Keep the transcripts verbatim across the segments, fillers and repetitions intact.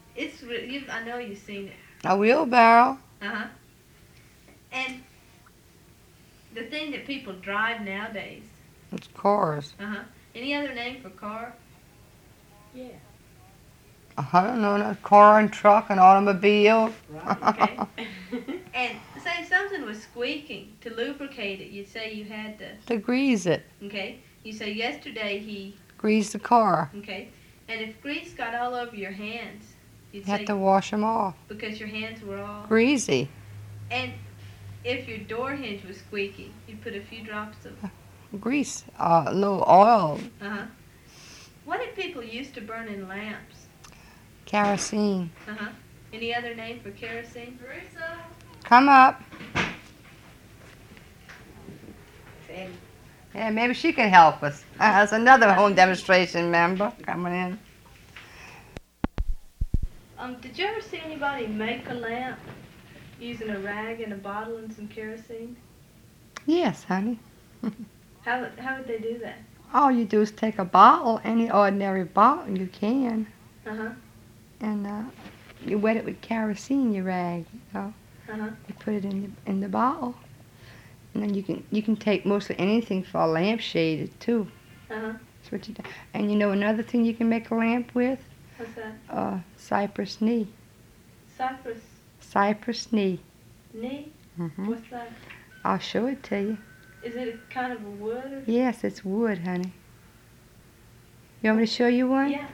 It's re- you've, I know you've seen it. A wheelbarrow. Uh huh. And the thing that people drive nowadays. It's cars. Uh huh. Any other name for car? Yeah. I don't know, a car and truck and automobile. Right. Okay. And say something was squeaking. To lubricate it, you'd say you had to. To grease it. Okay. You say yesterday he. Grease the car. Okay. And if grease got all over your hands, you'd You say have to wash them off. because your hands were all. Greasy. And if your door hinge was squeaky, you'd put a few drops of. Grease. Uh, a little oil. Uh huh. What did people used to burn in lamps? Kerosene. Uh huh. Any other name for kerosene? Teresa. Come up. Sandy. Yeah, maybe she can help us. Uh, That's another home demonstration member coming in. Um, did you ever see anybody make a lamp using a rag and a bottle and some kerosene? Yes, honey. How would- how would they do that? All you do is take a bottle, any ordinary bottle you can, Uh huh. and uh, you wet it with kerosene, your rag. You know, Uh huh. you put it in the in the bottle, and then you can you can take mostly anything for a lampshade too. Uh huh. That's what you do. And you know another thing you can make a lamp with? What's that? Uh, cypress knee. Cypress Cypress knee. knee. hmm What's that? I'll show it to you. Is it a kind of a wood? Or? Yes, it's wood, honey. You want me to show you one? Yeah.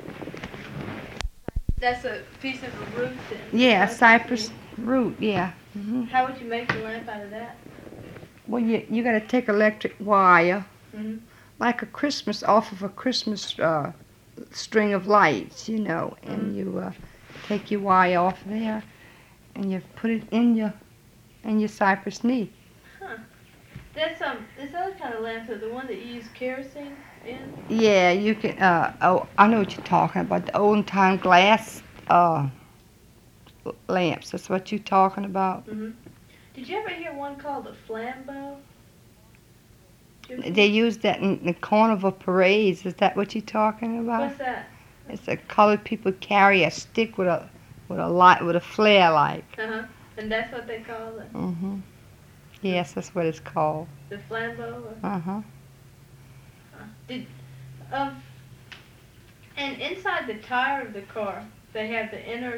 That's a piece of a root then. Yeah, a That's cypress neat. root. Yeah. hmm How would you make a lamp out of that? Well, you you gotta take electric wire, Mhm. like a Christmas off of a Christmas uh, string of lights, you know, and you uh, take your wire off there, and you put it in your in your cypress knee. That's um. This other kind of lamp, the one that you use kerosene in. Yeah, you can. Uh, oh, I know what you're talking about. The old time glass uh, lamps. That's what you're talking about. Mhm. Did you ever hear one called a flambeau? Did you ever- They use that in the carnival parades. Is that what you're talking about? What's that? It's a colored people carry a stick with a with a light with a flare like. Uh huh. And that's what they call it, Mhm. Yes, that's what it's called. the flambeau. Or, Uh huh. did um. And inside the tire of the car, they have the inner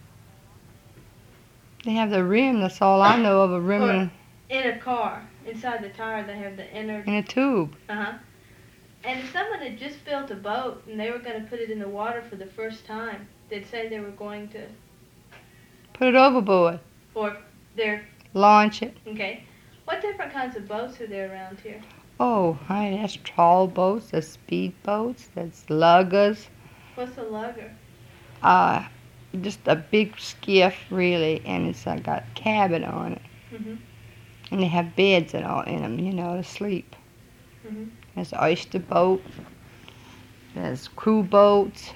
They have the rim. That's all I know of a rim Or- in, in a car. Inside the tire, they have the inner. in a tube. Uh huh. And if someone had just built a boat and they were going to put it in the water for the first time, they'd say they were going to, Put it overboard. or they're Launch it. okay. What different kinds of boats are there around here? Oh, honey, that's trawl boats. There's speed boats. There's luggers. What's a lugger? Uh, just a big skiff, really, and it's uh, got a cabin on it. Mhm. And they have beds and all in them, you know, to sleep. Mhm. There's oyster boat. There's crew boats.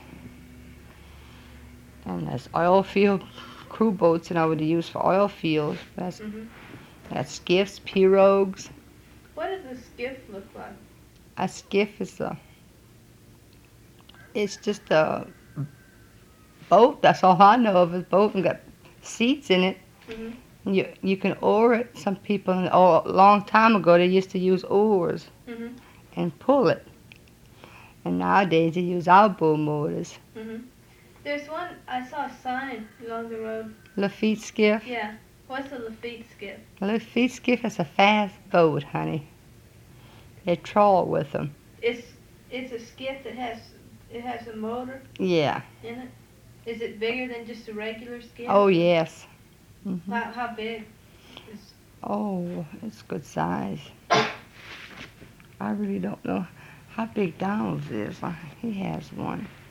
And there's oil field crew boats, you know, what they use for oil fields. That's, Mhm. that's skiffs, pirogues. What does a skiff look like? A skiff is a, it's just a boat. That's all I know of is boat and got seats in it. Mhm. You you can oar it. Some people, oh, a long time ago, they used to use oars Mhm. and pull it. And nowadays they use outboard motors. Mhm. There's one I saw a sign along the road. Lafitte skiff. Yeah. What's a Lafitte skiff? Lafitte skiff is a fast boat, honey. They trawl with them. It's it's a skiff that has it has a motor Yeah. in it. Is it bigger than just a regular skiff? Oh, yes. hmm How, how big? Is, Oh, it's good size. I really don't know how big Donald's is. Uh, He has one.